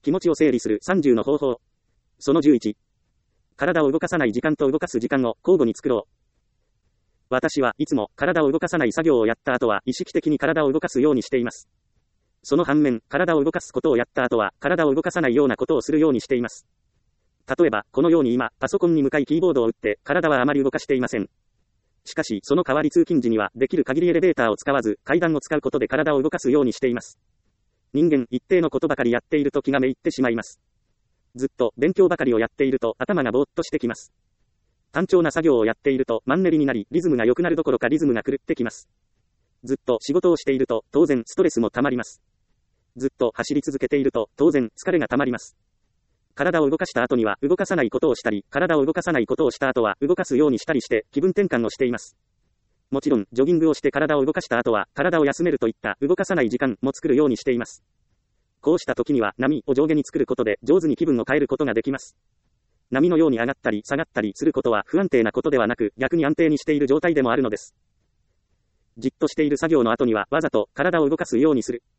気持ちを整理する30の方法。その11。体を動かさない時間と動かす時間を交互に作ろう。私はいつも体を動かさない作業をやった後は意識的に体を動かすようにしています。その反面、体を動かすことをやった後は体を動かさないようなことをするようにしています。例えば、このように今、パソコンに向かいキーボードを打って体はあまり動かしていません。しかし、その代わり通勤時にはできる限りエレベーターを使わず、階段を使うことで体を動かすようにしています。人間、一定のことばかりやっていると気がめいってしまいます。ずっと勉強ばかりをやっていると頭がぼーっとしてきます。単調な作業をやっているとマンネリになり、リズムが良くなるどころかリズムが狂ってきます。ずっと仕事をしていると当然ストレスも溜まります。ずっと走り続けていると当然疲れが溜まります。体を動かした後には動かさないことをしたり、体を動かさないことをした後は動かすようにしたりして気分転換をしています。もちろん、ジョギングをして体を動かした後は体を休めるといった動かさない時間も作るようにしています。こうした時には波を上下に作ることで上手に気分を変えることができます。波のように上がったり下がったりすることは不安定なことではなく、逆に安定にしている状態でもあるのです。じっとしている作業の後にはわざと体を動かすようにする。